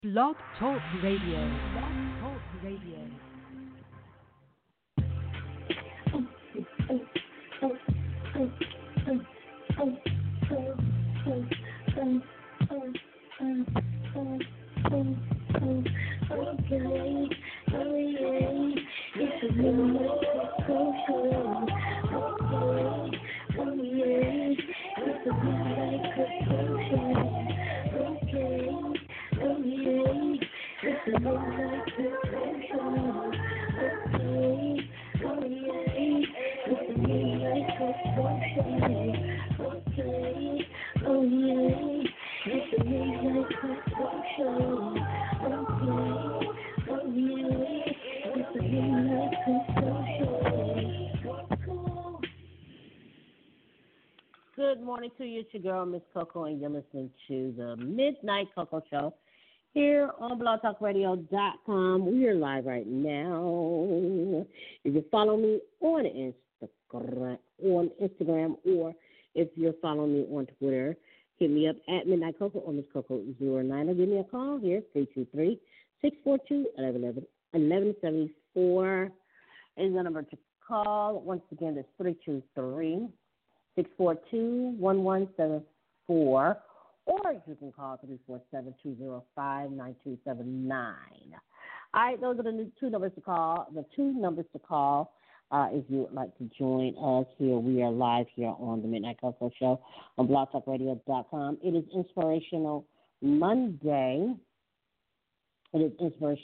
Blog Talk Radio. Blog Talk Radio. Good morning to you. It's your girl, Miss Coco, and you're listening to the Midnight Coco Show here on blogtalkradio.com. We're live right now. You can follow me on Instagram, or if you're following me on Twitter, hit me up at Midnight Coco or Miss Coco09, or give me a call here, 323-642-1174 is the number to call. Once again, it's 323-642-1174, or you can call 347-205-9279. All right, those are the two numbers to call. The two numbers to call if you would like to join us here. We are live here on the Midnight Coco Show on blogtalkradio.com. It is Inspirational Monday. And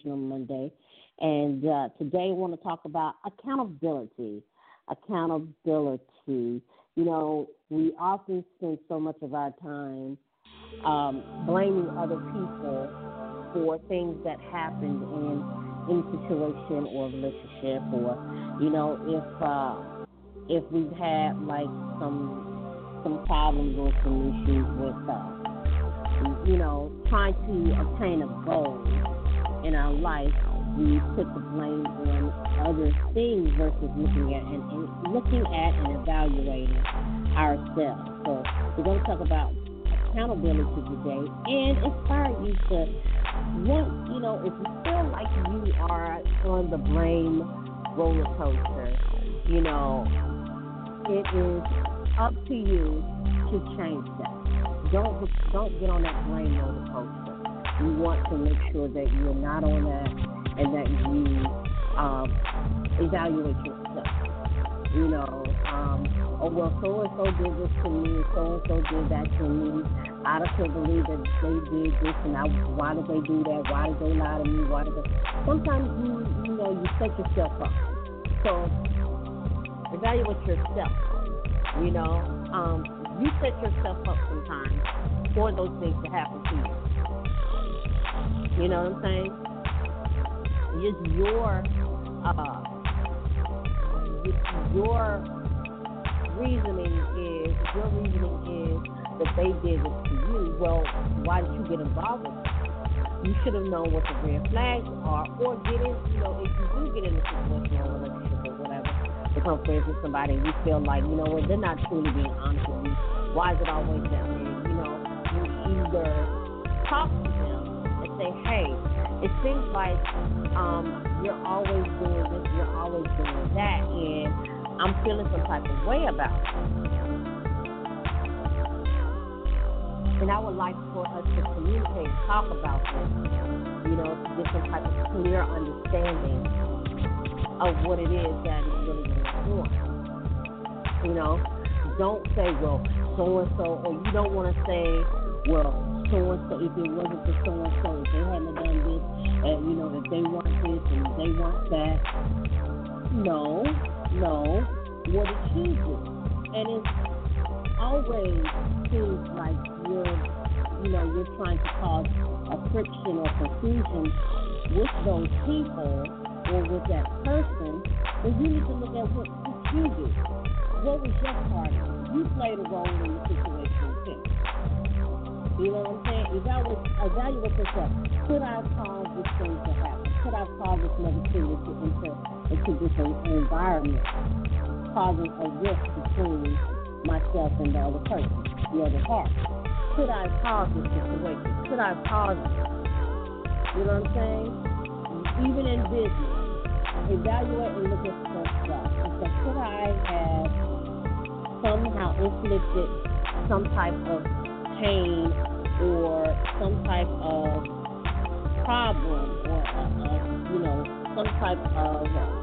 today I want to talk about accountability. You know, we often spend so much of our time blaming other people for things that happened in a situation or relationship, or, you know, if we've had like some problems or some issues with, you know, trying to obtain a goal in our life, we put the blame on other things versus looking at and evaluating ourselves. So we're going to talk about accountability today and inspire you to if you feel like you are on the blame roller coaster, you know, it is up to you to change that. Don't get on that blame roller coaster. You want to make sure that you're not on that, and that you evaluate yourself. You know, oh, well, so-and-so did this to me, so-and-so did that to me. I don't believe that they did this, and why did they do that? Why did they lie to me? Sometimes you set yourself up. So evaluate yourself. You know, you set yourself up sometimes for those things to happen to you. You know what I'm saying? Just your reasoning is that they did this to you. Well, why did you get involved with it? You should have known what the red flags are, or if you do get in a situation or a relationship or whatever, become friends with somebody and you feel like, you know what, they're not truly being honest with you. Why is it always that way? You know, you either talk to them and say, hey, it seems like you're always doing this, you're always doing that, and I'm feeling some type of way about it. And I would like for us to communicate and talk about this, you know, to get some type of clear understanding of what it is that is really going on. You know, don't say, well, so-and-so, or you don't want to say, well, so-and-so, if it wasn't for so-and-so, if they hadn't done this, and, you know, if they want this and they want that. No. What did she do? And it always seems like you're trying to cause a friction or confusion with those people or with that person. But you need to look at what you did. What was your part? You played a role in the situation too. You know what I'm saying? Evaluate yourself. Could I have caused this thing to happen? Could I have caused this negativity into this environment, causing a rift between myself and the other person, the other party? Could I have caused this situation? Could I have caused it? You know what I'm saying? Even in business, evaluate and look at yourself. Because could I have somehow inflicted some type of pain or some type of problem or, some type of,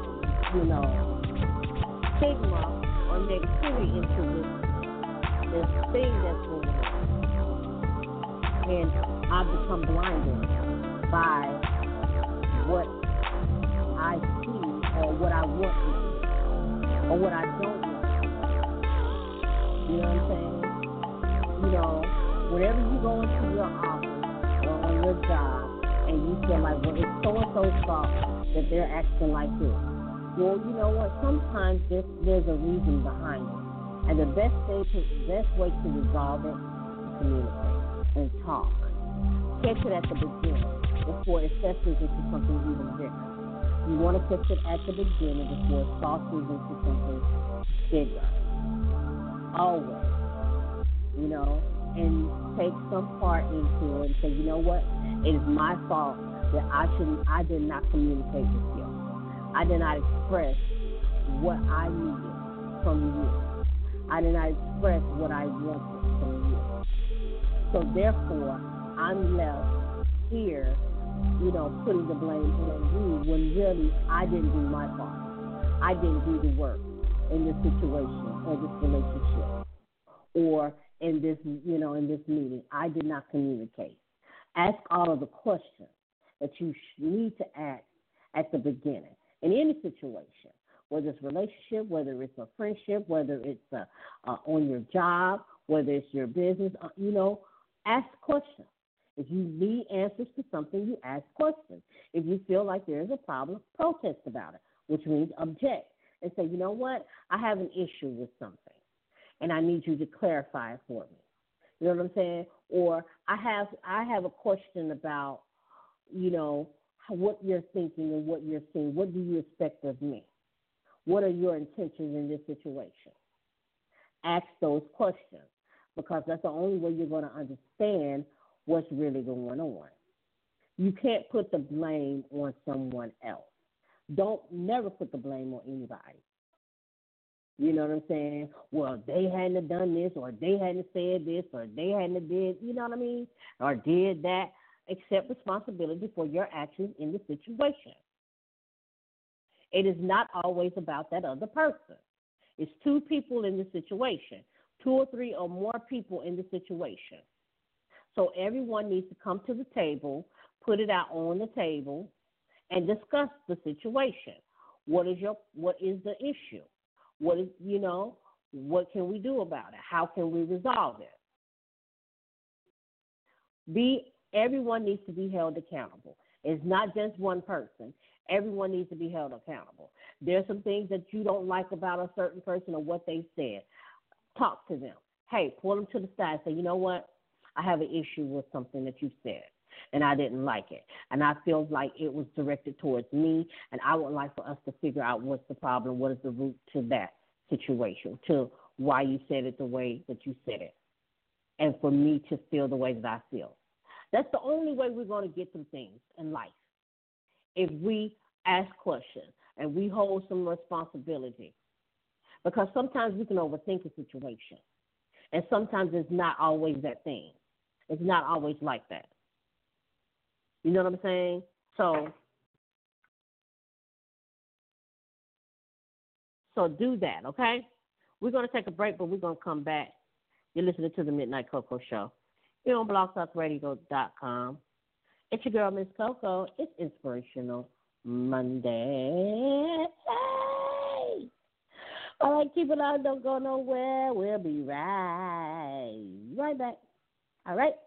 stigma or negativity into this thing that's going on. And I've become blinded by what I see or what I want to see or what I don't want to see. You know what I'm saying? Whenever you go into your office or on your job and you feel like, well, it's so-and-so's fault that they're acting like this. Well, you know what? Sometimes there's a reason behind it. And the best way to resolve it is to communicate and talk. Catch it at the beginning before it festers into something even bigger. You want to catch it at the beginning before it fosters into something bigger. Always. And take some part into it and say, you know what? It is my fault that I did not communicate with you. I did not express what I needed from you. I did not express what I wanted from you. So therefore, I'm left here, putting the blame on you when really I didn't do my part. I didn't do the work in this situation or this relationship or in this meeting. I did not communicate. Ask all of the questions that you need to ask at the beginning in any situation, whether it's a relationship, whether it's a friendship, whether it's on your job, whether it's your business. Ask questions. If you need answers to something, you ask questions. If you feel like there is a problem, protest about it, which means object and say, you know what, I have an issue with something, and I need you to clarify it for me. You know what I'm saying? Or I have a question about, what you're thinking and what you're seeing. What do you expect of me? What are your intentions in this situation? Ask those questions because that's the only way you're going to understand what's really going on. You can't put the blame on someone else. Never put the blame on anybody. You know what I'm saying? Well, they hadn't have done this, or they hadn't said this, or they hadn't did, you know what I mean? Or did that. Accept responsibility for your actions in the situation. It is not always about that other person. It's two people in the situation, 2 or 3 or more people in the situation. So everyone needs to come to the table, put it out on the table, and discuss the situation. What is the issue? What can we do about it? How can we resolve it? Everyone needs to be held accountable. It's not just one person. Everyone needs to be held accountable. There's some things that you don't like about a certain person or what they said. Talk to them. Hey, pull them to the side. Say, you know what? I have an issue with something that you said, and I didn't like it. And I feel like it was directed towards me, and I would like for us to figure out what's the problem, what is the root to that situation, to why you said it the way that you said it, and for me to feel the way that I feel. That's the only way we're going to get through things in life. If we ask questions and we hold some responsibility. Because sometimes we can overthink a situation. And sometimes it's not always that thing. It's not always like that. You know what I'm saying? So do that, okay? We're going to take a break, but we're going to come back. You're listening to the Midnight Coco Show. You're on blogtalkradio.com. It's your girl, Miss Coco. It's Inspirational Monday. Hey! All right, keep it on. Don't go nowhere. We'll be right back. All right?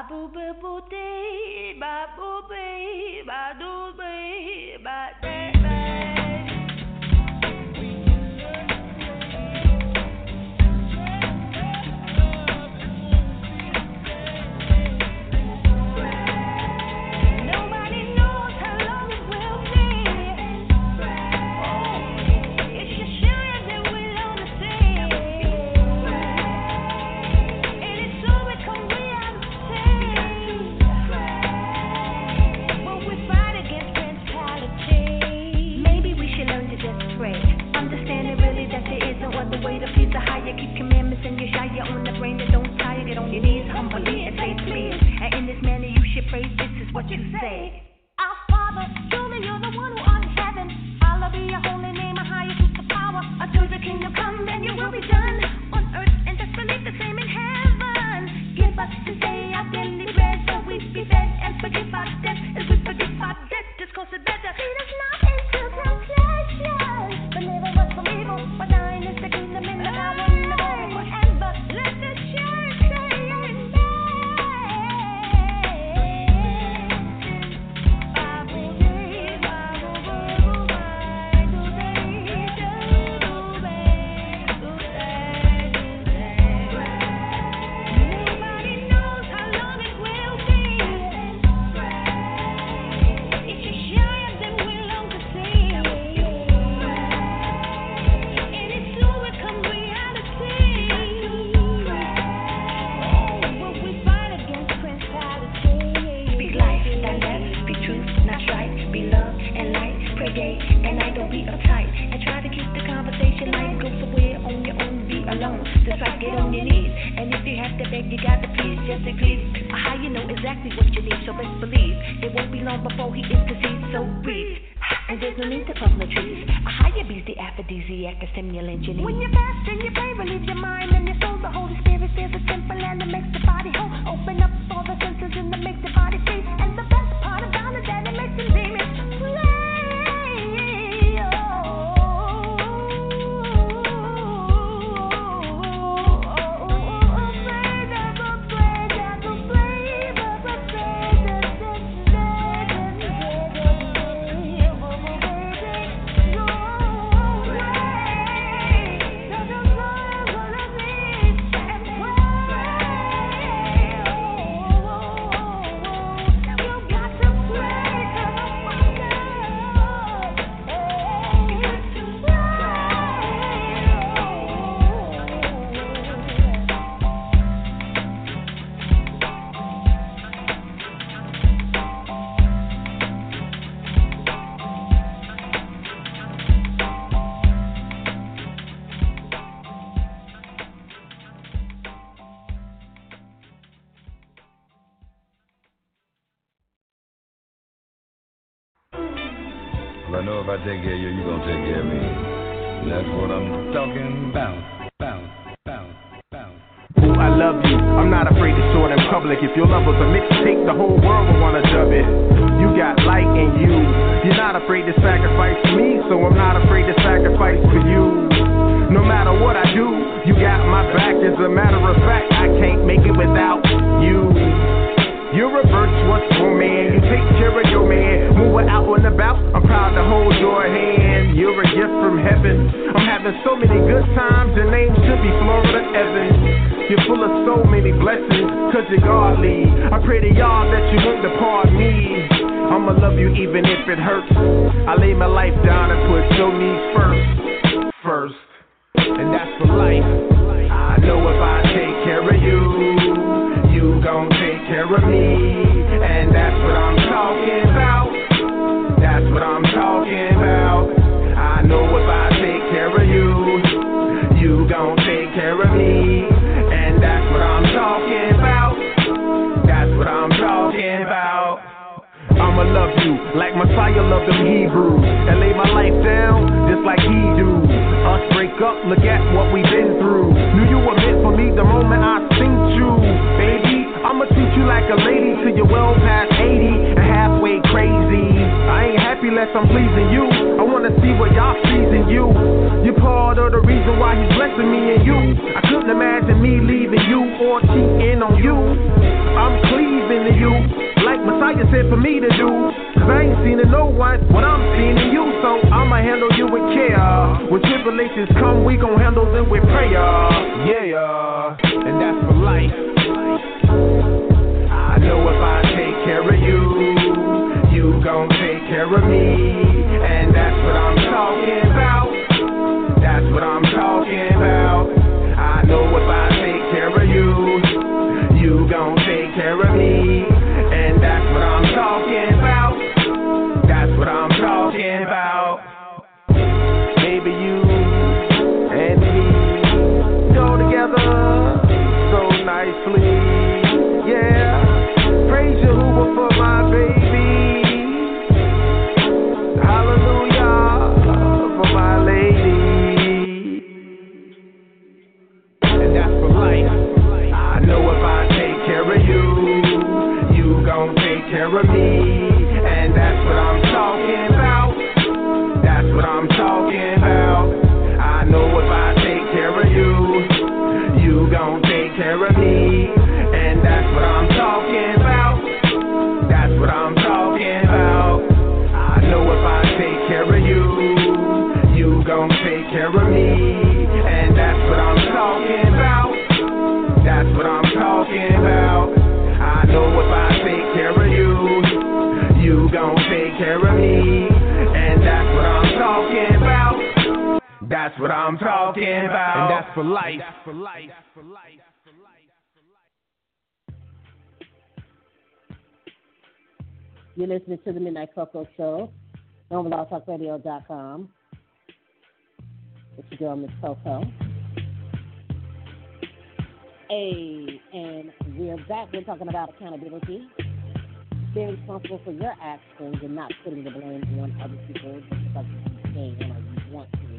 I know if I take care of you, you're gonna take care of me. And that's what I'm talking about. Ooh, I love you. I'm not afraid to show it in public. If your love was a mixtape, the whole world would wanna dub it. You got light in you. You're not afraid to sacrifice for me, so I'm not afraid to sacrifice for you. No matter what I do, you got my back. As a matter of fact, I can't make it without you. You're a virtuous woman, you take care of your man. Move her out and about, I'm proud to hold your hand. You're a gift from heaven. I'm having so many good times, your name should be Florida Evans. You're full of so many blessings, cause you're godly. I pray to y'all that you won't depart me. I'ma love you even if it hurts. I lay my life down and put your needs first. And that's for life. I know if I take care of you, you gon' take care of me, and that's what I'm talking about. That's what I'm talking about. I know if I take care of you, you gon' take care of me, and that's what I'm talking about. That's what I'm talking about. I'ma love you like Messiah loved them Hebrews, and lay my life down just like he do. Us break up, look at what we've been through. Knew you were meant for me the moment I seen you, baby. I'ma treat you like a lady till you're well past 80 and halfway crazy. I ain't happy unless I'm pleasing you. I wanna see what y'all sees in you. You're part of the reason why time He's blessing me and you. I couldn't imagine me leaving you or cheating on you. I'm cleaving to you, like Messiah said for me to do. Cause I ain't seen in no one what I'm seeing in you. So I'ma handle you with care. When tribulations come, we gon' handle them with prayer. Yeah, and that's for life. I know if I take care of you, you gon' take care of me. And that's what I'm talking about. That's what I'm talking about. I know if I take care of you, you gon' take care of me. And that's what I'm talking about. That's what I'm talking about. Maybe you and me go together so nicely. Yeah, praise Yahuwah for my baby. Hallelujah for my lady. And that's for life. I know if I take care of you, you gon' take care of me. And that's what I'm talking about. That's what I'm talking about. I know if I take care of you, you gon' take care of me. And that's what I'm talking about. That's what I'm talking about. I know if I take care of you, you gon' take care of me. And that's what I'm talking about. That's what I'm talking about. I know if I take care of you, you gon' take care of me. And that's what I'm talking about. That's what I'm talking about. And that's for life. That's for life. For life. For life. You're listening to the Midnight Cocoa Show on blogtalkradio.com. It's your girl, Miss Coco. Hey, and we're back. We're talking about accountability. Being responsible for your actions and not putting the blame on other people just because you can or you want to.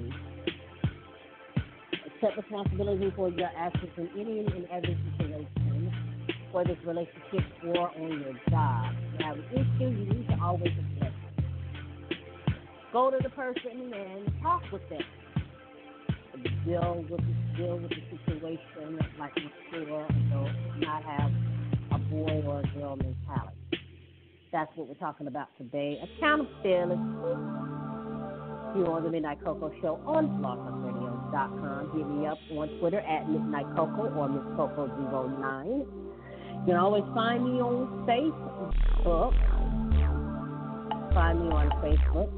Accept responsibility for your actions in any and every situation, whether it's relationship or on your job. If you have an issue, you need to always address it. Go to the person and talk with them. Deal with the situation like mature adults, not have a boy or a girl mentality. That's what we're talking about today. Accountability. You're on the Midnight Cocoa Show on blogtalkradio.com. Hit me up on Twitter at Midnight Cocoa or Miss Coco09. You can always find me on Facebook. Find me on Facebook,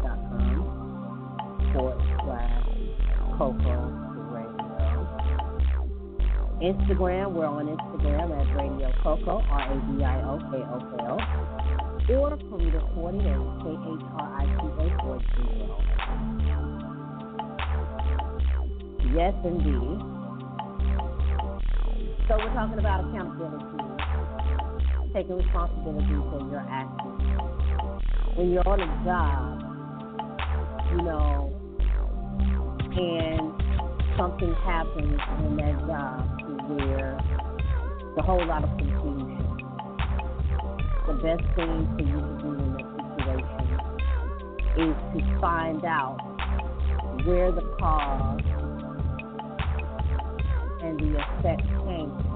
facebook.com/Coco Radio. Instagram, we're on Instagram at Radio Coco, RADIOKOKO. Or Karita 48, KHRITA 40. Yes, indeed. So we're talking about accountability, taking responsibility for your actions. When you're on a job, and something happens in that job where there's a whole lot of confusion. The best thing for you to do in that situation is to find out where the cause and the effect came from.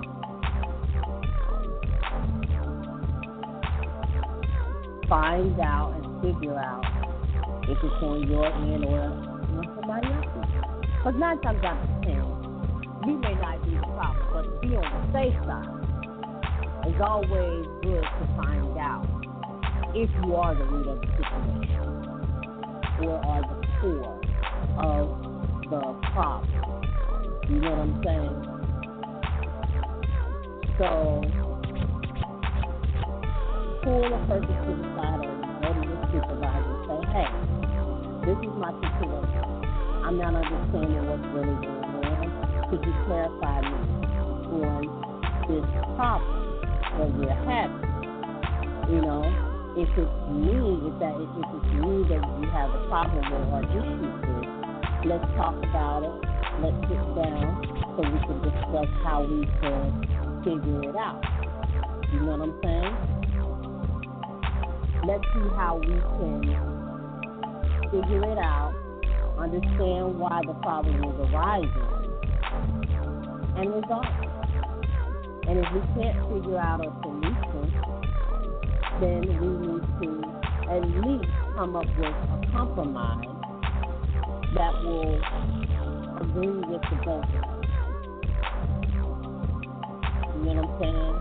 Find out and figure out if it's on your end or on somebody else's. Because 9 times out of 10, you may not be the problem, but to be on the safe side, it's always good to find out if you are the root of the situation or are the core of the problem. You know what I'm saying? So, pull a person to the side or go to your supervisor and say, hey, this is my situation. I'm not understanding what's really going on. Could you clarify me on this problem that we're having? If it's me, if it's me that you have a problem with or issue with, let's talk about it. Let's sit down so we can discuss how we can figure it out. You know what I'm saying? Let's see how we can figure it out, understand why the problem is arising, and resolve it. And if we can't figure out a solution, then we need to at least come up with a compromise that will agree with the both of us. You know what I'm saying?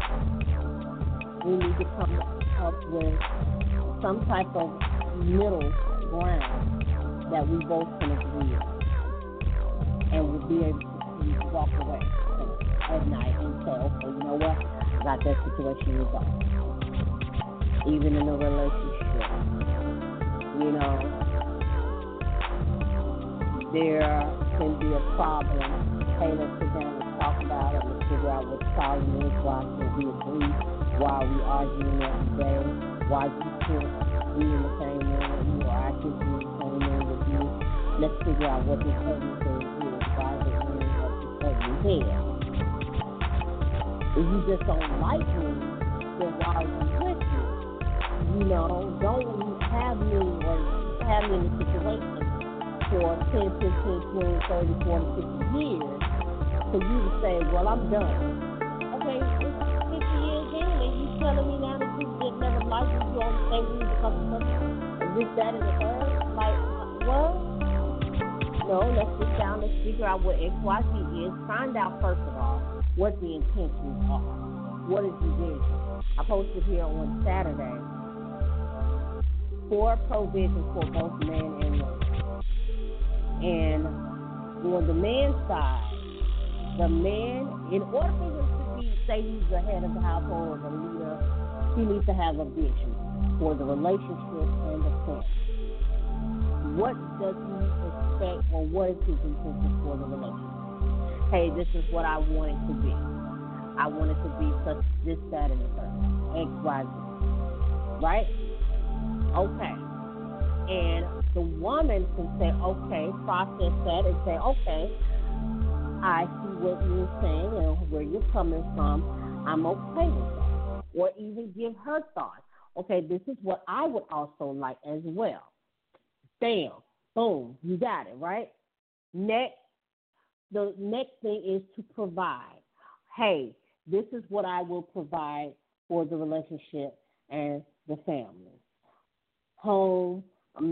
We need to come up with some type of middle ground that we both can agree on, and we'll be able to walk away at night and say, okay, you know what? I got that situation resolved. Even in a relationship, you know, there can be a problem. Hey, let's sit down and talk about it. Let's figure out what the problem is. Why can't we agree? Why are we arguing every day? Why you can't be in the same room with you, or I can't be in the same room with you? Let's figure out what this ugly thing is. Why is it wearing up this ugly head? If you just don't like me, then why are you with me? You know, don't have me in a situation for 10, 15, 20, 30, 40, 50 years for you to say, well, I'm done. Okay, it's 50 years in, and you telling me now that you just never liked me, you only say we need to come to this, that, and the third? Like, what? No, let's sit down, let's figure out what XYZ is. Find out, first of all, what the intentions are. What is the vision? I posted here on Saturday 4 provisions for both man and woman. And on the man's side, the man, in order for him to say he's the head of the household or the leader, he needs to have a vision for the relationship and the family. What does he expect, or what is his intention for the relationship? Hey, this is what I want it to be. I want it to be such this, that, and the third. X, Y, Z. Right? Okay. And the woman can say, okay, process that and say, okay, I see what you're saying and where you're coming from. I'm okay with that. Or even give her thoughts. Okay, this is what I would also like as well. Bam. Boom. You got it, right? The next thing is to provide. Hey, this is what I will provide for the relationship and the family. Home,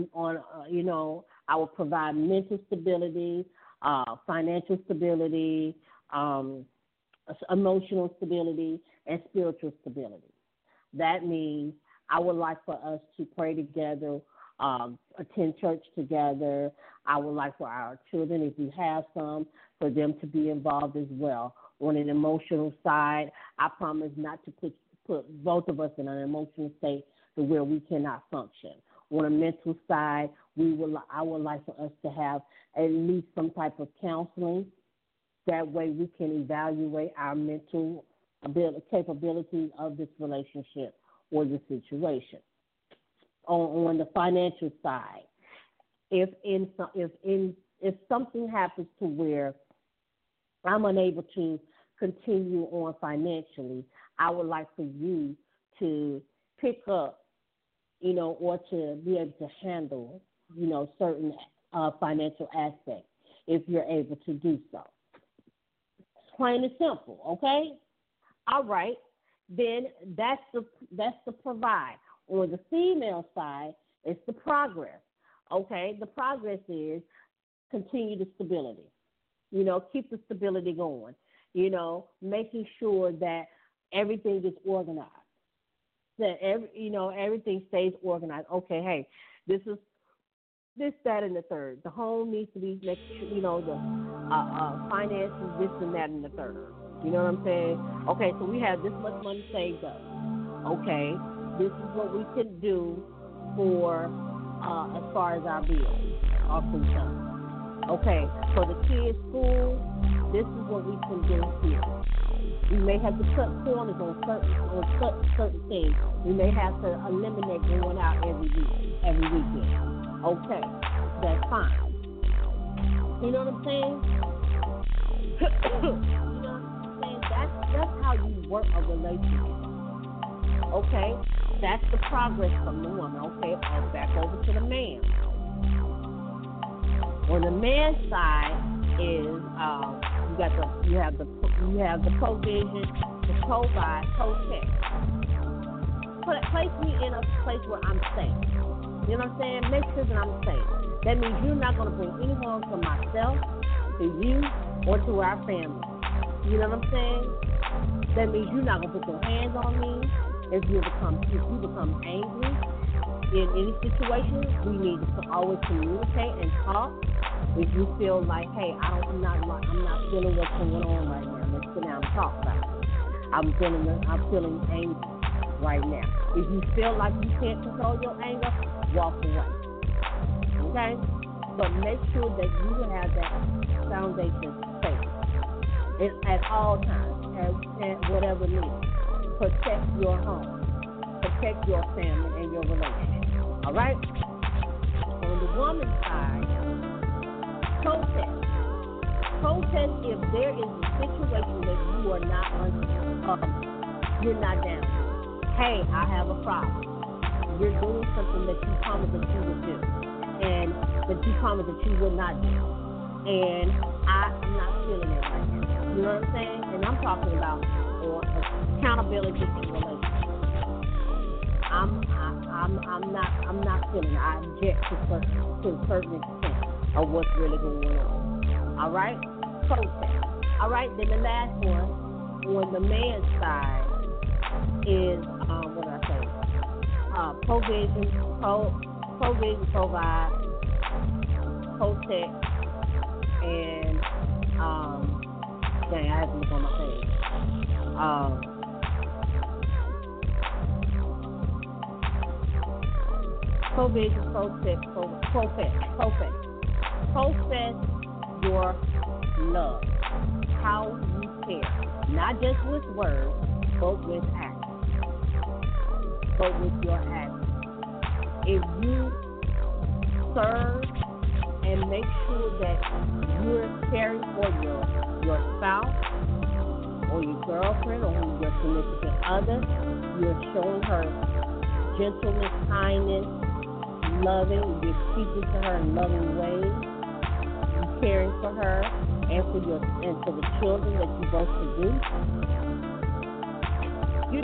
I will provide mental stability, financial stability, emotional stability, and spiritual stability. That means I would like for us to pray together, attend church together. I would like for our children, if you have some, for them to be involved as well. On an emotional side, I promise not to put both of us in an emotional state to where we cannot function. On a mental side, I would like for us to have at least some type of counseling. That way we can evaluate our mental capabilities of this relationship or the situation. On the financial side, if something happens to where I'm unable to continue on financially, I would like for you to pick up, or to be able to handle, certain financial aspects if you're able to do so. Plain and simple, okay? All right. Then that's the provide. On the female side, it's the progress. Okay? The progress is continue the stability. Keep the stability going. Making sure that everything is organized. That everything stays organized. Okay, hey, this, that, and the third. The home needs to be the finances, this and that, and the third. You know what I'm saying? Okay, so we have this much money saved up. Okay, this is what we can do for as far as our bills are concerned. Okay, for the kids' school, this is what we can do here. We may have to cut corners on certain things. We may have to eliminate going out every weekend. Okay, that's fine. You know what I'm saying? That's how you work a relationship. Okay, that's the progress from the woman. Okay, back over to the man. On the man's side is you have the provision, the provide, protect. Place me in a place where I'm safe. You know what I'm saying? Make sure that I'm safe. That means you're not going to bring any harm to myself, to you, or to our family. You know what I'm saying? That means you're not going to put your hands on me. If you become angry in any situation, we need to always communicate and talk. If you feel like, hey, I'm not feeling what's going on right now, let's sit down and talk about it. I'm feeling angry right now. If you feel like you can't control your anger, walk away. Okay? But make sure that you have that foundation safe at all times, at whatever needs. Protect your home. Protect your family and your relationship. All right? On the woman's side, protest. Protest if there is a situation that you are not you're not down. Hey, I have a problem. You're doing something that you promised that you would do, and that you promised that you would not do, and I'm not feeling it right now. You know what I'm saying? And I'm talking about accountability in relationships. I'm not feeling it. I object to a certain extent of what's really going on. All right? Protest. All right? Then the last one, on the man's side, is provision, provide, protect, and dang, I have to look on my page. Provision, protect, profess your love, how you care, not just with words, but with actions. But with your actions. If you serve and make sure that you're caring for your spouse or your girlfriend or your significant other, you're showing her gentleness, kindness, loving, you're speaking to her in loving ways, you're caring for her and for the children that you both produce. You're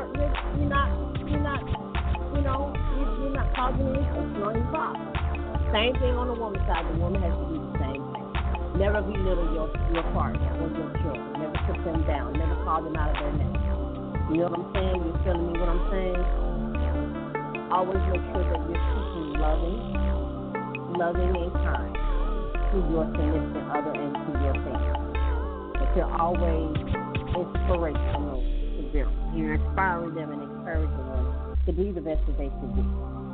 not causing any personal problem. Same thing on the woman's side. The woman has to do the same thing. Never belittle your partner or your children. Never put them down. Never call them out of their name. You know what I'm saying? You're feeling me what I'm saying? Always make sure that you're speaking loving and kind to your significant other and to your family. That you're always inspirational to them. You're inspiring them and encouraging them to be the best that they can be.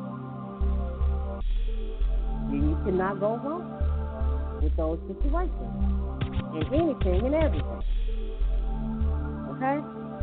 You cannot go wrong with those situations in anything and everything. Okay?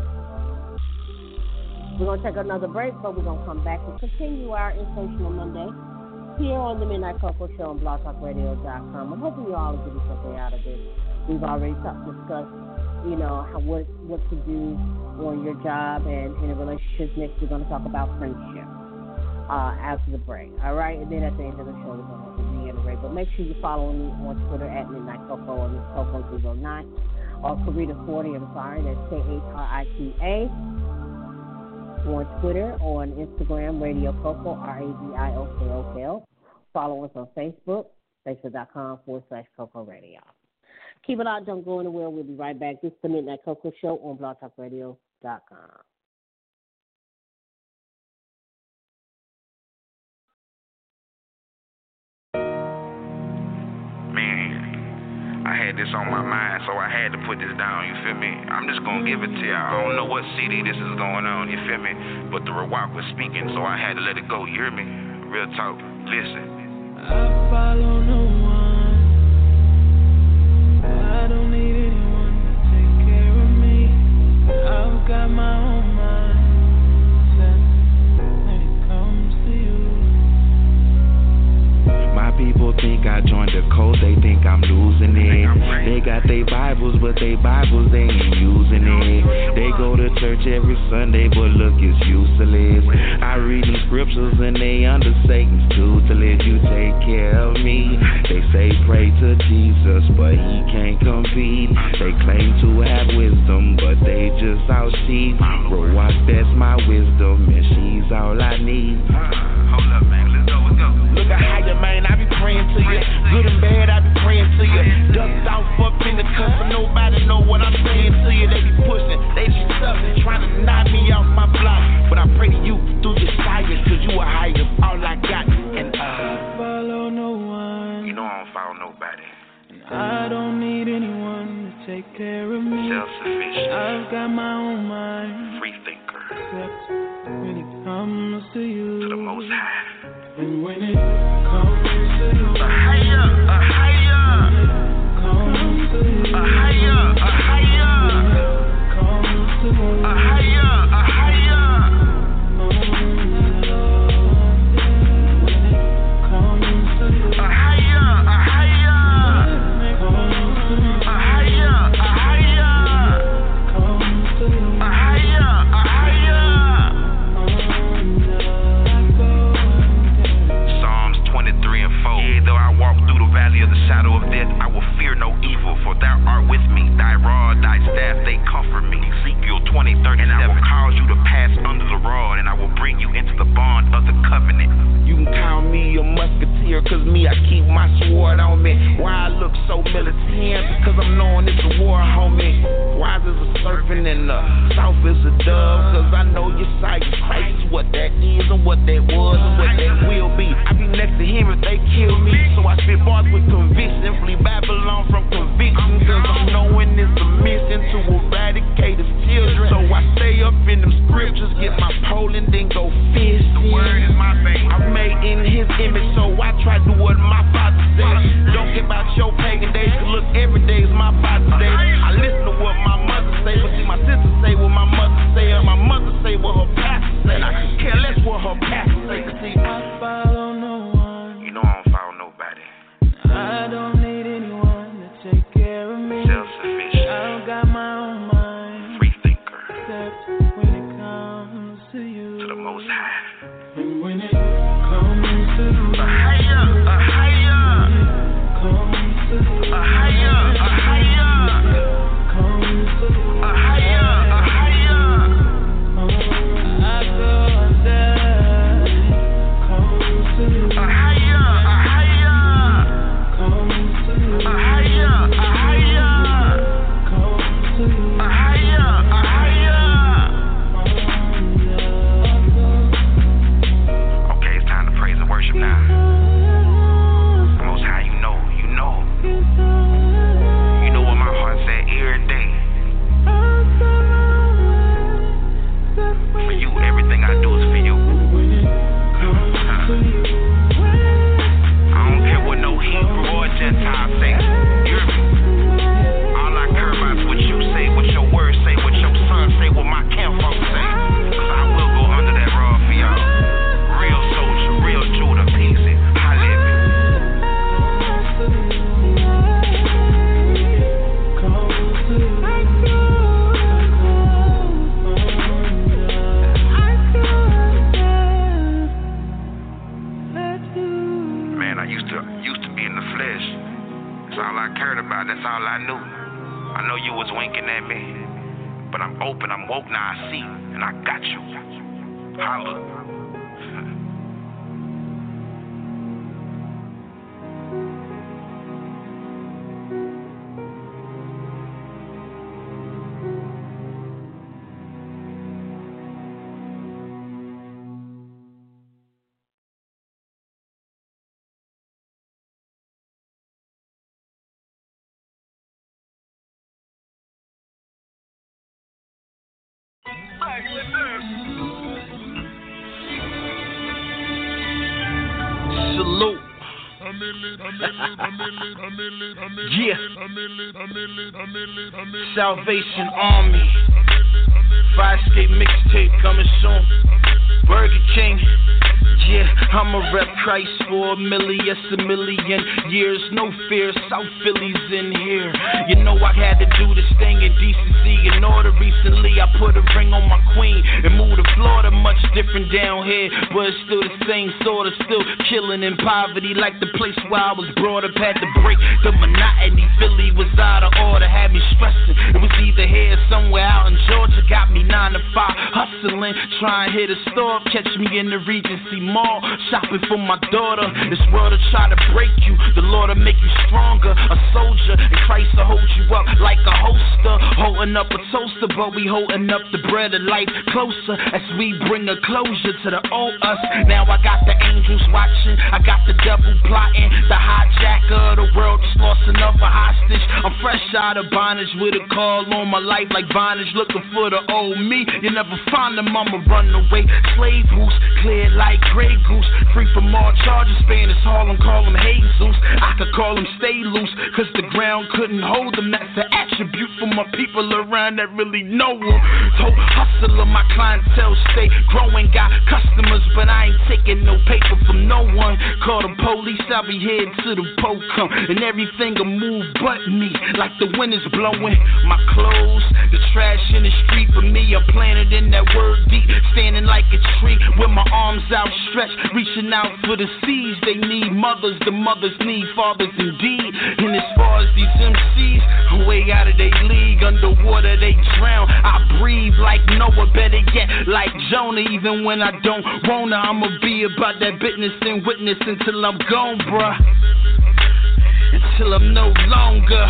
We're going to take another break, but we're going to come back and continue our Inspirational Monday here on the Midnight Cocoa Show on blogtalkradio.com. I'm hoping you all are getting something out of this. We've already discussed, what to do on your job and in a relationship. Next, we're going to talk about friendship after the break. All right? And then at the end of the show, we're going to reiterate. But make sure you follow me on Twitter at Midnight Cocoa or Miss Coco09 or Karita40. I'm sorry, that's Karita. On Twitter, on Instagram, Radio Coco, RADIOKOKL. Follow us on Facebook, facebook.com/Coco Radio. Keep it out, don't go anywhere. We'll be right back. This is the Midnight Cocoa Show on blogtalkradio.com. I had this on my mind, so I had to put this down, you feel me? I'm just gonna give it to y'all. I don't know what CD this is going on, you feel me? But the Rawak was speaking, so I had to let it go, you hear me? Real talk, listen. I follow no one. I don't need anyone to take care of me. I've got my own mindset when it comes to you. My people think I joined the code, they think I'm losing it. They got their Bibles, but they Bibles they ain't using it. They go to church every Sunday, but look, it's useless. I read them scriptures and they under Satan's tutelage. You take care of me. They say pray to Jesus, but he can't compete. They claim to have wisdom, but they just out cheap. Bro, watch, that's my wisdom, and she's all I need. Hold up, man. Let's go. Look at how you, man, I be praying to you. Good and bad, I be praying to you. Ducked off up in the cuss, so nobody know what I'm saying to you. They be pushing, they be sucking, trying to knock me off my block. But I pray to you through your fire, cause you are higher, all I got. And follow no one. You know I don't follow nobody. I don't need anyone to take care of me. Self-sufficient. I've got my own mind. Free thinker. Except when it comes to you. To the Most High. And when it comes to you. A higher. Comes to you. A higher. Comes to you. A higher. Of the shadow of death, I will fear no evil, for thou art with me. Thy rod, thy staff, they comfort me. Ezekiel 20:37. And I will cause you to pass under the rod, and I will bring you into the bond of the covenant. you can count me a musketeer, cause me, I keep my sword on me. Why I look so militant? Cause I'm knowing it's a war, homie. Wise as a serpent and soft as a dove, cause I know your sight is Christ is what that is and what that was and what that will be. I be next to him if they kill me, so I spit bars with conviction, flee Babylon from conviction, cause I'm knowing it's a mission to eradicate his children. So I stay up in them scriptures, get my pole and then go fishing. The word is my faith. I'm made in his image, so I try to do what my father said. Don't care about your pagan days, cause look, every day is my father's day. I listen to what my mother say, but see my sister say what my mother say, or my mother say what her pastor say. I could care less what her pastor say, cause see, I follow no one. You know I don't follow nobody. I don't need anyone to take care of me. Self-sufficient. I've got my own mind. Free thinker. Except when it comes to you. To the Most High. And when it comes to you. A higher, a higher. Comes to you. A higher, a higher. Comes to you. A higher, a higher. I go there. Comes to you. A higher, a higher. Comes to you. A higher, a higher. Comes to you. A higher, a higher. Okay, it's time to praise and worship now. The Most High, you know. You know what my heart said every day. For you, everything I do is for you. I don't care what no Hebrew or Gentile say. You hear me? All I care about is what you say, what your words say, what your son say, what my camp folks say. Cause I will go under that rod for y'all. Real soldier, real Judah, peasy. Holla at me. Man, I used to be in the flesh. That's all I cared about. That's all I knew. I know you was winking at me, but I'm open, I'm woke, now I see, and I got you. Holla. salute. Yeah. Salvation Army. Fire Escape mixtape coming soon. Burger King. Yeah, I'ma rep Christ for a million years. No fear, South Philly's in here. You know I had to do this thing in decency in order. Recently I put a ring on my queen and moved to Florida. Much different down here, but it's still the same sort of. Still killing in poverty like the place where I was brought up. Had to break the monotony. Philly was out of order, had me stressing. It was either here or somewhere out in Georgia. Got me 9 to 5 hustling, trying to hit a store. Catch me in the Regency Mall, shopping for my daughter. This world will try to break you, the Lord will make you stronger. A soldier, and Christ will hold you up like a holster. Holding up a toaster, but we holding up the bread of life closer as we bring a closure to the old us. Now I got the angels watching, I got the devil plotting. The hijacker of the world just lost another hostage. I'm fresh out of bondage with a call on my life like Vonage, looking for the old me. You never find them, I'ma run away. Slave boots, cleared like Grey Goose. Free from all charges, Spanish Harlem, call him Jesus. I could call him stay loose, cause the ground couldn't hold him. That's an attribute for my people around that really know him. So hustler, my clientele stay growing. Got customers, but I ain't taking no paper from no one. Call the police, I'll be heading to the pole come. And everything will move but me, like the wind is blowing. My clothes, the trash in the street for me, I'm planted in that word deep. Standing like a tree with my arms outstretched, reaching out for the seeds. They need mothers, the mothers need fathers indeed. And as far as these MCs, way out of their league, underwater they drown. I breathe like Noah, better yet like Jonah. Even when I don't wanna, I'ma be about that business and witness until I'm gone, bruh. Until I'm no longer.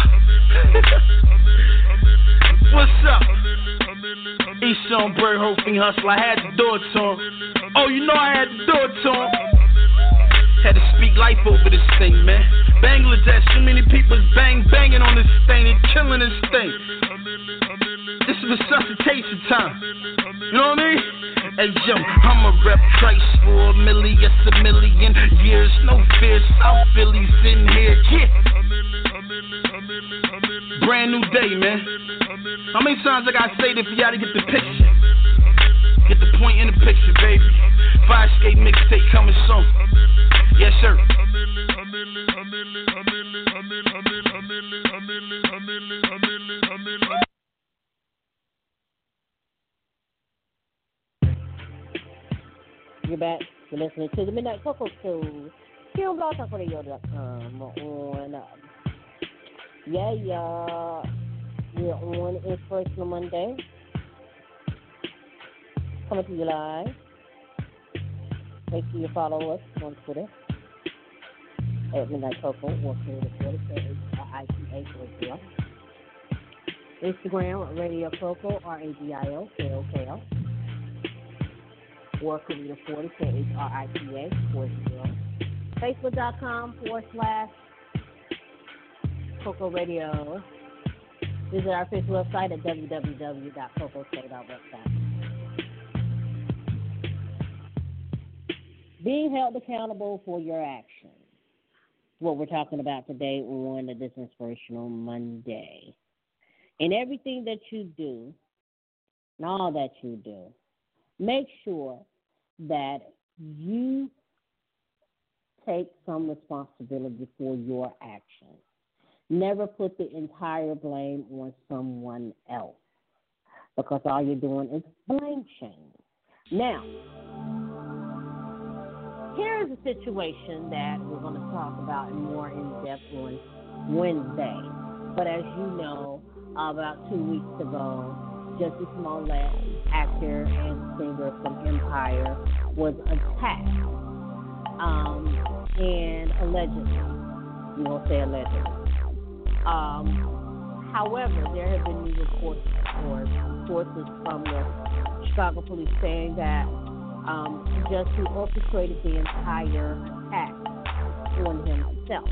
What's up? Eshawn Birdhofen hustle, I had to do it to him. Oh, you know I had to do it to him. Had to speak life over this thing, man. Bangladesh, too many people's banging on this thing and killing this thing. This is resuscitation time. You know what I mean? Hey yo, I'ma rep Christ for a million years. No fear, South Philly's in here. Yeah. Brand new day, man. How many times I gotta say this for y'all to get the picture? Get the point in the picture, baby. Fire Skate mixtape coming soon. Yes, sir. You're back. You're listening to the Midnight Cocoa Show here on blogtalkradio.com on we're on Inspirational Monday. Coming to you live. Make sure you follow us on Twitter at Midnight Cocoa or ICA. Instagram, Radio Coco, RADIO, KOKO. Or Karita 40, KHRITA 40. Facebook.com/Coco Radio. Visit our official website at www.cocoshow.website. Being held accountable for your actions. What we're talking about today on this Inspirational Monday. In everything that you do, and all that you do, make sure that you take some responsibility for your actions. Never put the entire blame on someone else, because all you're doing is blame shaming. Now, here is a situation that we're going to talk about more in depth on Wednesday. But as you know, about 2 weeks ago, Jussie Smollett, actor and singer from Empire, was attacked. And allegedly, we won't say allegedly. However, there have been new reports or sources from the Chicago police saying that Jussie orchestrated the entire attack on himself.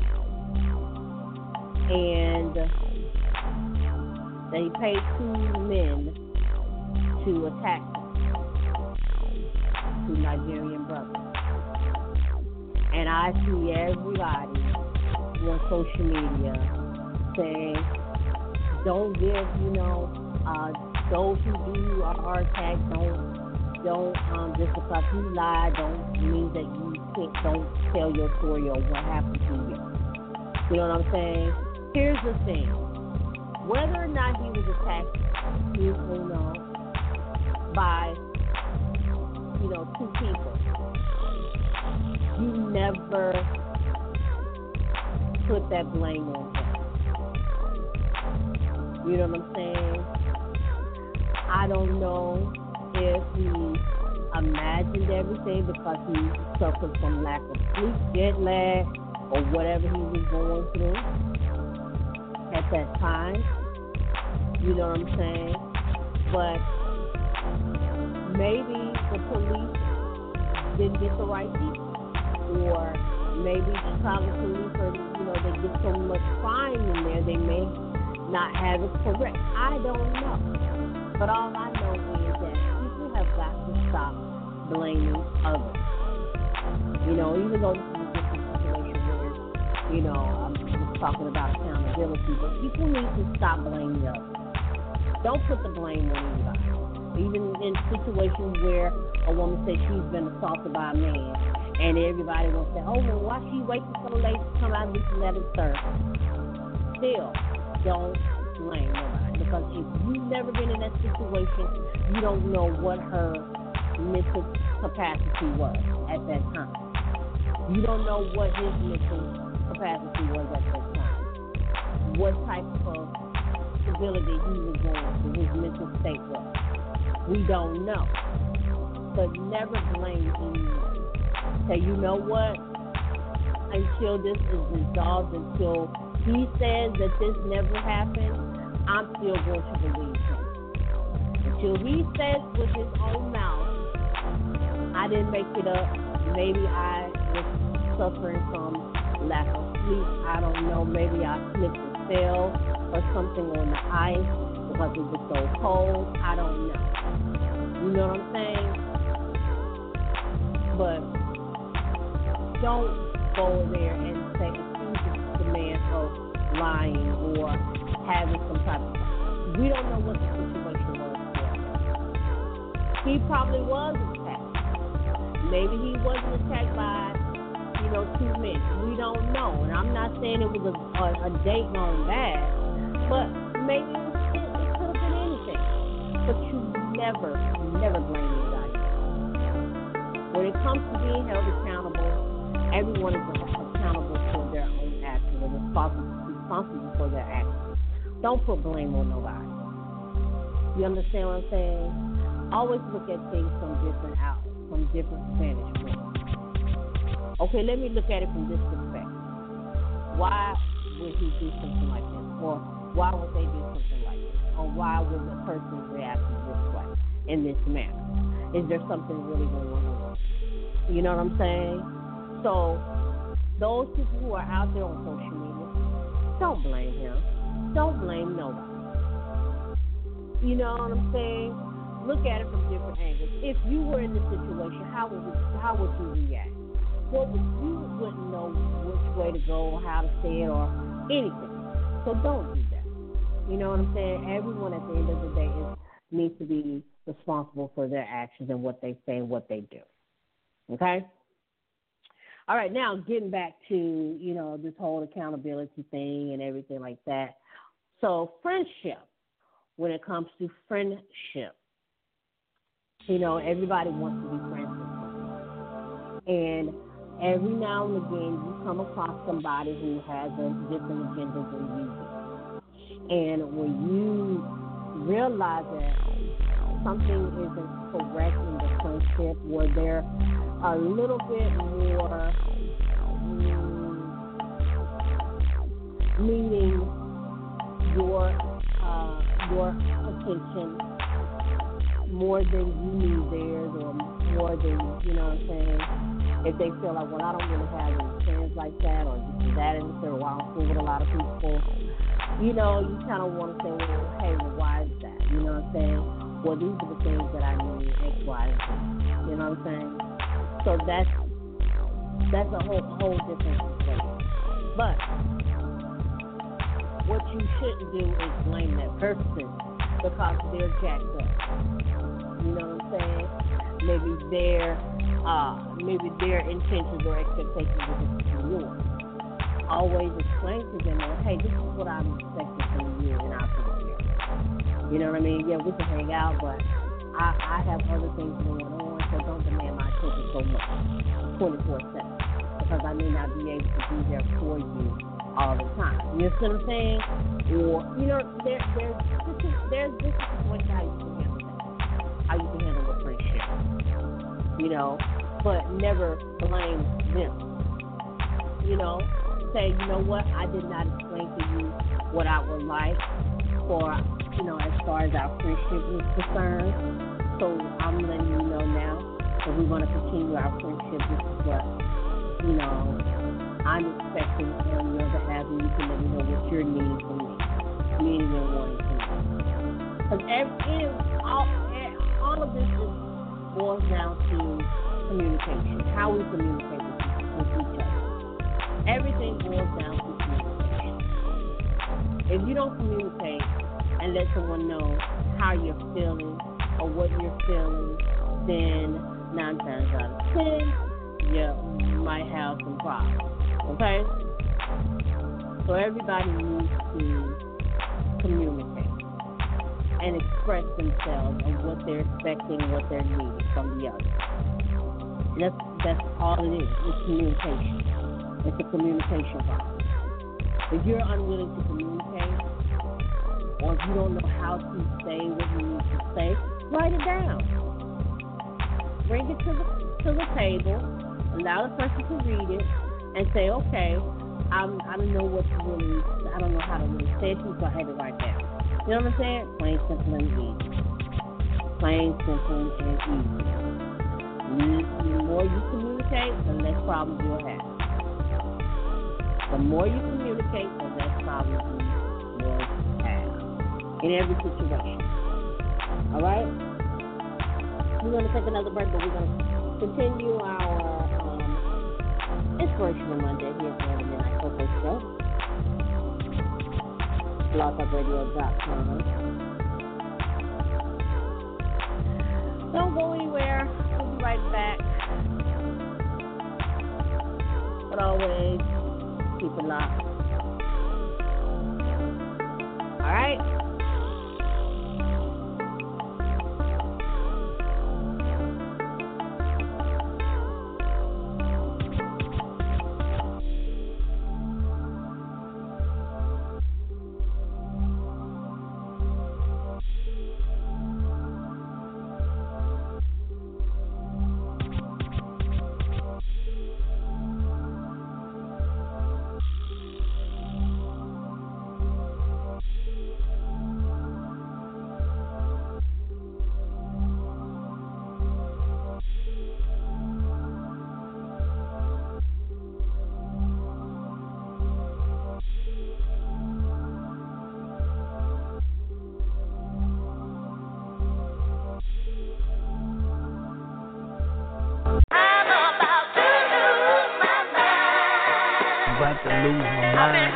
And they paid 2 men to attack him, 2 Nigerian brothers. And I see everybody on social media saying, don't give, those who do a heart attack, don't Don't just because you lied don't mean that you don't tell your story or what happened to you. You know what I'm saying? Here's the thing: whether or not he was attacked, by two people, you never put that blame on him. You know what I'm saying? I don't know if he imagined everything because he suffered from lack of sleep, jet lag, or whatever he was going through at that time. You know what I'm saying? But maybe the police didn't get the right people, or maybe Chicago police are, they get so much crime in there, they may not have it correct. I don't know. But all I know is that people have got to stop blaming others. Even though this is a different situation where, I'm just talking about accountability, but people need to stop blaming others. Don't put the blame on anybody. Even in situations where a woman says she's been assaulted by a man, and everybody will say, oh, well, why she waiting so late to come out of this and that and third? Still, don't blame nobody. Because if you've never been in that situation, you don't know what her mental capacity was at that time. You don't know what his mental capacity was at that time. What type of stability he was going through, his mental state was. We don't know. But never blame anyone. Say, you know what? Until this is resolved, until he says that this never happened, I'm still going to believe him. Until he says with his own mouth, I didn't make it up. Maybe I was suffering from lack of sleep. I don't know. Maybe I slipped and fell or something on the ice because it was so cold. I don't know. You know what I'm saying? But don't go there and say accuse the man of lying or having some type of. We don't know what the situation was for him. He probably was attacked. Maybe he wasn't attacked by, two men. We don't know. And I'm not saying it was a date gone bad, but maybe it could have been anything. But you never blame anybody. When it comes to being held accountable, everyone is accountable for their own actions and responsible for their actions. Don't put blame on nobody. You understand what I'm saying? Always look at things from different vantage points. Okay, let me look at it from this perspective. Why would he do something like this? Or why would they do something like this? Or why would the person react this way, in this manner? Is there something really going on? You know what I'm saying? So, those people who are out there on social media, don't blame him. Don't blame nobody. You know what I'm saying? Look at it from different angles. If you were in this situation, how would you react? You wouldn't know which way to go, how to say it, or anything. So don't do that. You know what I'm saying? Everyone at the end of the day needs to be responsible for their actions and what they say and what they do. Okay? All right, now getting back to, this whole accountability thing and everything like that. So friendship, when it comes to friendship, everybody wants to be friends with someone. And every now and again, you come across somebody who has a different agenda than you do. And when you realize that something isn't correct in the friendship, where they're a little bit more needing your attention more than you need theirs, or more than, you know what I'm saying? If they feel like, well, I don't really have any friends like that, or this and that, and or I don't fool with a lot of people, you kind of want to say, well, hey, well, why is that? You know what I'm saying? Well, these are the things that I need, X, Y, and Z. You know what I'm saying? So that's a whole different situation. But what you shouldn't do is blame that person because they're jacked up. You know what I'm saying? maybe their intentions or expectations are different from yours. Always explain to them, hey, this is what I'm expecting from you in our relationship. You know what I mean? Yeah, we can hang out, but I have other things going on, so don't demand my attention so much 24/7 because I may not be able to be there for you all the time. You know what I'm saying? Or, you know, there's this situation how you can handle that. How you can handle a friendship. You know, but never blame them. You know, say, you know what, I did not explain to you what I would like for, you know, as far as our friendship is concerned. So I'm letting you know now that we want to continue our friendship. This is what, you know, I'm expecting on your behalf, and you can let me know what your needs and needing and wanting to do. Because all of this boils down to communication, how we communicate with each other. Everything boils down to communication. If you don't communicate and let someone know how you're feeling or what you're feeling, then 9 times out of 10, you might have some problems. Okay? So everybody needs to communicate and express themselves on what they're expecting, what they're needing from the other. That's all it is. It's communication. It's a communication problem. If you're unwilling to communicate, or if you don't know how to say what you need to say, write it down. Bring it to the table. Allow the person to read it and say, okay, I don't know what to really, I don't know how to really say it, so I had to write that. You know what I'm saying? Plain, simple, and easy. Plain, simple, and easy. The more you communicate, the less problems you'll have. The more you communicate, the less problems you will have in every situation. All right? We're going to take another break, but we're going to continue our Inspirational Monday here on the Midnight Coco Show. BlogTalkRadio.com. Don't go anywhere. We'll be right back. But always keep it locked. All right? To lose my mind.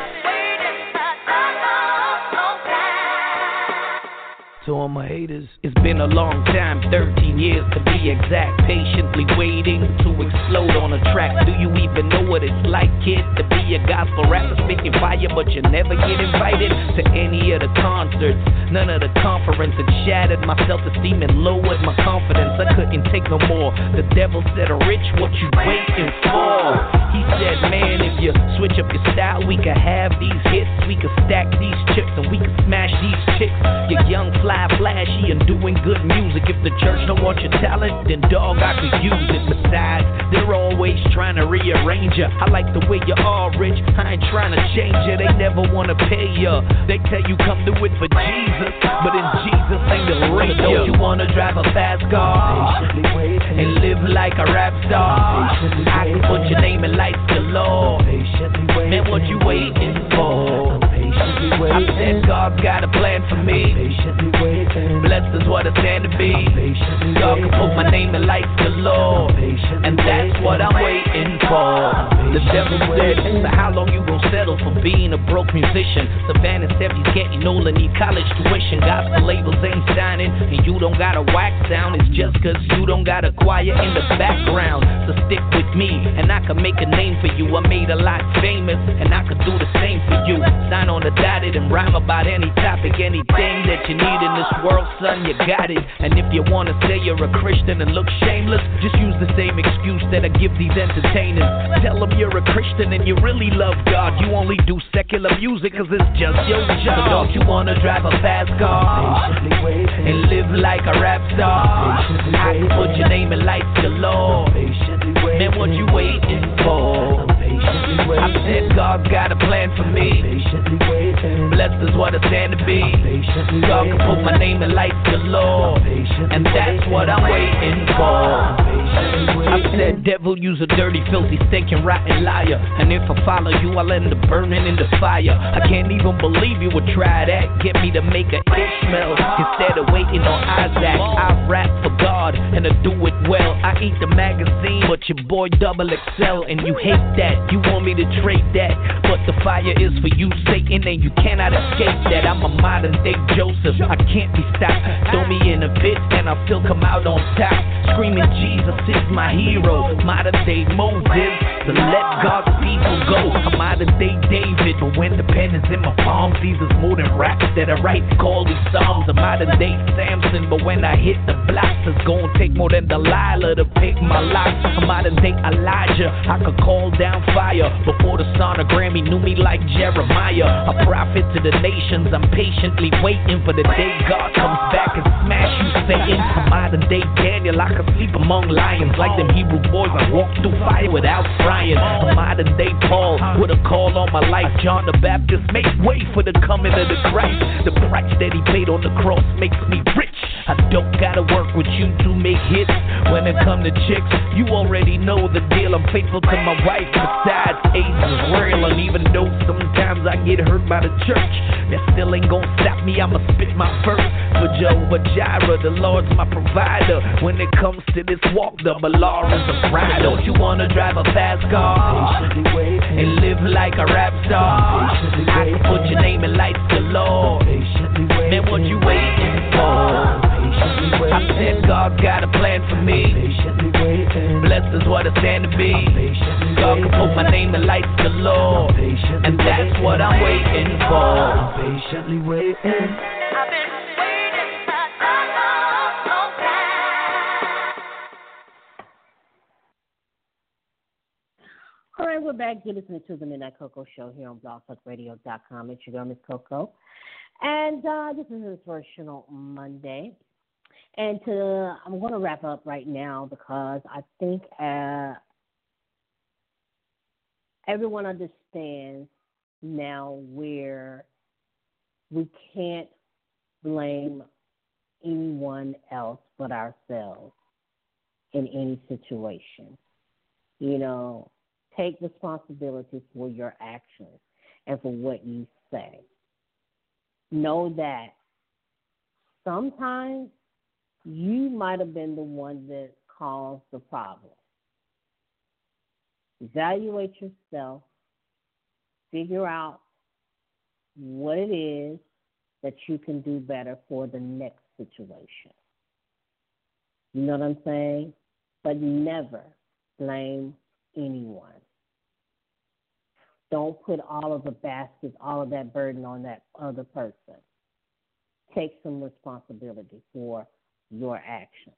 To all my haters, it's been a long time, 13 years to be exact. Patiently waiting to explode on a track. Do you even know what it's like, kid, to be a gospel rapper spitting fire, but you never get invited to any of the concerts, none of the conference? It shattered my self-esteem and lowered my confidence. I couldn't take no more. The devil said, "Rich, what you waiting for?" He said, "Man, if you switch up your style, we could have these hits, we could stack these chips, and we could smash these chicks. You're young, fly, flashy, and doing good music. If the church don't want your talent, then dog, I could use it. Besides, they're always trying to rearrange you. I like the way you are, Rich. I ain't trying to change you. They never want to pay you. They tell you come do it for Jesus, but in Jesus ain't the rate. Don't you want to drive a fast car and live like a rap star? I can put your name in lights galore. Man, what you waiting for? I said God's got a plan for me. Blessed is what I stand to be. God can put my name in lights galore, and that's what I'm waiting for. The devil said, so how long you gon' settle for being a broke musician? Savannah Steffi's getting older, need college tuition. Gospel labels ain't signing, and you don't got a wax sound. It's just cause you don't got a choir in the background. So stick with me, and I can make a name for you. I made a lot famous, and I could do the same for you. Sign on the dotted and rhyme about any topic, anything that you need in this world, son, you got it. And if you wanna say you're a Christian and look shameless, just use the same excuse that I give these entertainers. Tell them you're a Christian and you really love God. You only do secular music cause it's just your job. So don't you wanna drive a fast car and live like a rap star? I can put your name in lights galore. Man, what you waiting for? I said God's got a plan for me. Blessed is what I stand to be. God can put my name in lights galore, and that's what I'm waiting for. I said, devil, you's a dirty, filthy, stinking, rotten liar. And if I follow you, I'll end up burning in the fire. I can't even believe you would try that. Get me to make a Ishmael instead of waiting on Isaac. I rap for God and I do it well. I eat the magazine, but your boy double XL, and you hate that. You want me to trade that, but the fire is for you, Satan, and you cannot escape that. I'm a modern day Joseph, I can't be stopped. Throw me in a pit and I'll still come out on top, screaming Jesus is my hero. Modern day Moses, to let God's people go. I'm modern day David, but when the pen is in my palms, these is more than raps that I write, call these psalms. I'm modern day Samson, but when I hit the blocks, it's gonna take more than Delilah to pick my locks. I'm modern day Elijah, I could call down fire before the sonogram. He knew me like Jeremiah, a prophet to the nations. I'm patiently waiting for the day God comes back and smash you, Satan. I'm modern day Daniel, I could sleep among lions like them Hebrew boys. I walk through fire without frying. I'm modern day Paul with a call on my life. John the Baptist, make way for the coming of the Christ. The price that he paid on the cross makes me rich. I don't gotta work with you to make hits. When it come to chicks, you already know the deal. I'm faithful to my wife. Besides, AIDS is real, and even though sometimes I get hurt by the church, that still ain't gonna stop me. I'ma spit my verse for Jehovah Jireh. The Lord's my provider. When it comes to this walk, the law is a ride. Don't you wanna drive a fast car and live like a rap star? I can put your name in lights galore. Man, what you waiting for? I said God's got a plan for me. Blessed is what I stand to be. God can put my name in lights galore, and that's what I'm waiting for. Patiently waiting. I've been waiting for a long time. All right, we're back. You're listening to the Midnight Coco Show here on blogtalkradio.com. It's your girl, Miss Coco. And this is Inspirational Monday. And I'm going to wrap up right now because I think everyone understands now where we can't blame anyone else but ourselves in any situation. You know, take responsibility for your actions and for what you say. Know that sometimes you might have been the one that caused the problem. Evaluate yourself. Figure out what it is that you can do better for the next situation. You know what I'm saying? But never blame anyone. Don't put all of the baskets, all of that burden on that other person. Take some responsibility for your actions.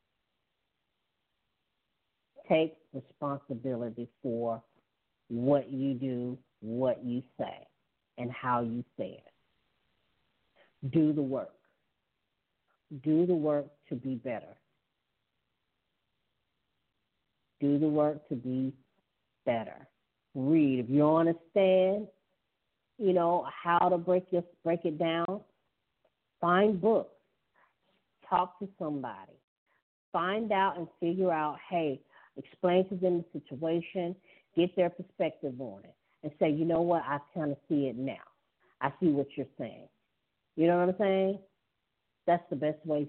Take responsibility for what you do, what you say, and how you say it. Do the work. Do the work to be better. Do the work to be better. Read. If you don't understand, how to break it down, find books. Talk to somebody. Find out and figure out, hey, explain to them the situation, get their perspective on it, and say, you know what, I kind of see it now. I see what you're saying. You know what I'm saying? That's the best way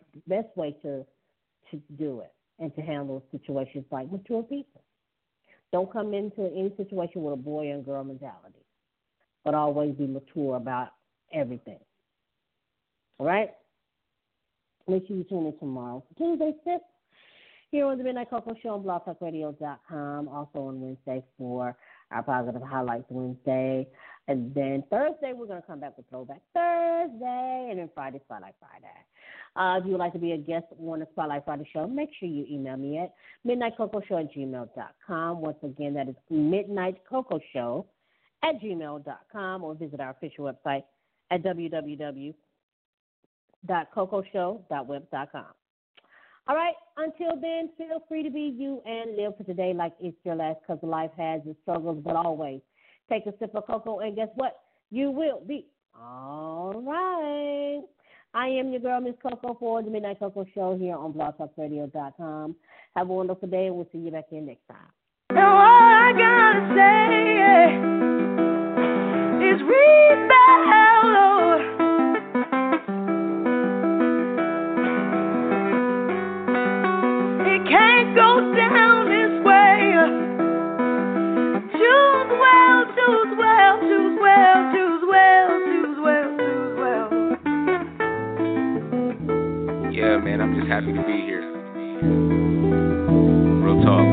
to do it and to handle situations like mature people. Don't come into any situation with a boy and girl mentality, but always be mature about everything. All right? Make sure you tune in tomorrow, Tuesday, 6th, here on the Midnight Coco Show on blogtalkradio.com. Also on Wednesday for our Positive Highlights Wednesday. And then Thursday, we're going to come back with Throwback Thursday. And then Friday, Spotlight Friday. If you would like to be a guest on the Spotlight Friday show, make sure you email me at midnightcocoshow@gmail.com. Once again, that is midnightcocoshow@gmail.com, or visit our official website at www.cocoshow.web.com. All right, until then, feel free to be you and live for today like it's your last, because life has its struggles, but always take a sip of cocoa, and guess what? You will be all right. I am your girl, Miss Coco, for the Midnight Coco Show here on blogtalkradio.com. Have a wonderful day, and we'll see you back here next time. Now all I gotta say is rebel, Lord. It can't go down this way. Choose well, choose well, choose well, choose well, choose well, choose well. Yeah, man, I'm just happy to be here. Real talk.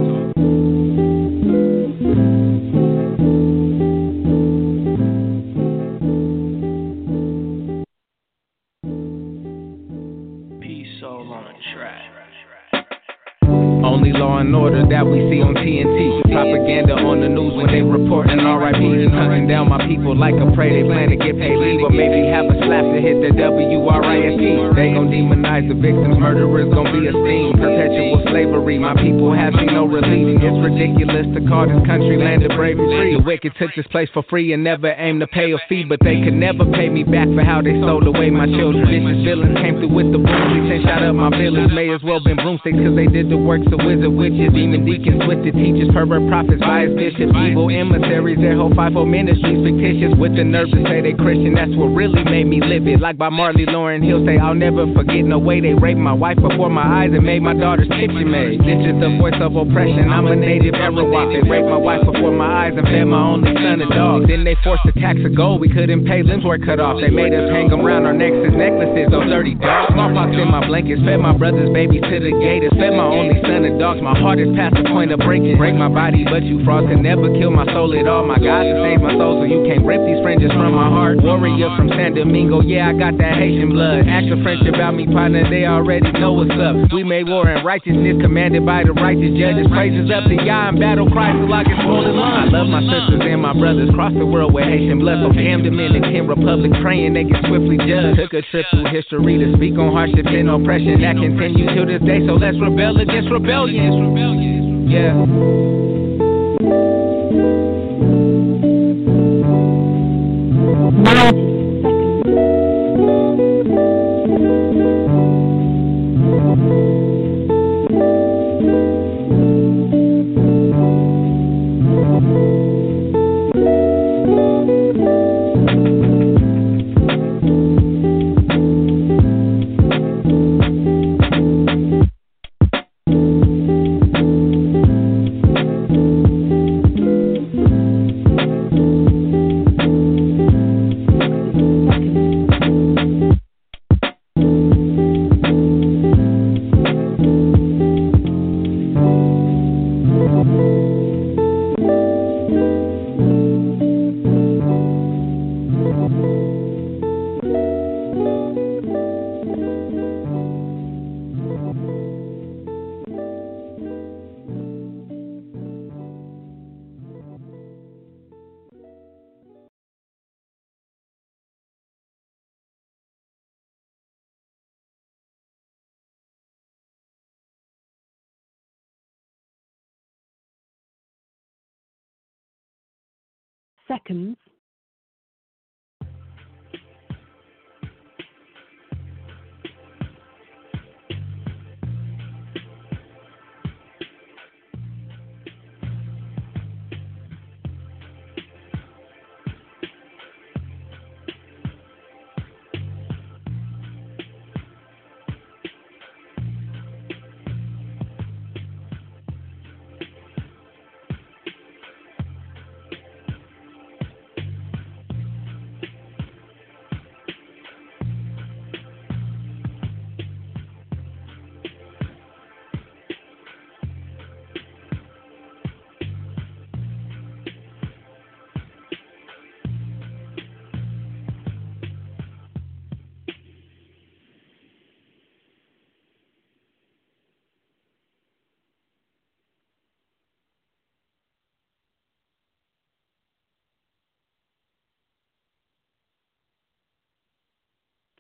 Only Law and Order that we see on TNT. Propaganda on the news when they reporting RIPs. Hunting down my people like a prey. They plan to get paid leave, or maybe have a slap to hit the WRIST. They gon' demonize the victims. Murderers gon' be esteemed. Perpetual slavery. My people have seen no relief. It's ridiculous to call this country land of brave and free. The wicked took this place for free and never aimed to pay a fee, but they could never pay me back for how they sold away my children. Vicious villains came through with the broomsticks and shot up my village. May as well been broomsticks, cause they did the works of wizard witches, demon deacons, twisted teachers, pervert prophets, biased bishops, evil emissaries. Their whole 5-0 ministries fictitious, with the nerve to say they Christian. That's what really made me live it. Like by Marley Lauren, he'll say I'll never forget no way they raped my wife before my eyes and made my daughter's picture made. This is the voice of oppression. I'm a native Arawak. They raped my wife before my eyes and fed my only son a dog. Then they forced a tax of gold we couldn't pay. Limbs were cut off. They made us hang them around our necks as necklaces. Those dirty dogs. Smallpox in my blankets. Fed my brother's babies to the gators. Fed my only son a dogs. My heart is past the point of breaking. Break my body, but you frost can never kill my soul at all. My God to save my soul, so you can't rip these fringes from my heart. Warrior from San Domingo, yeah, I got that Haitian blood. Ask your French about me, partner, they already know what's up. We made war and righteousness, commanded by the righteous judges. Praises up to Yah and battle cries till I get swollen lungs. I love my sisters and my brothers, cross the world with Haitian blood. So damn Dominican Republic, praying they get swiftly judged. Took a trip through history to speak on hardships and oppression that continue to this day. So let's rebel against rebellion. Yeah. Seconds.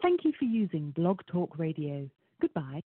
Thank you for using Blog Talk Radio. Goodbye.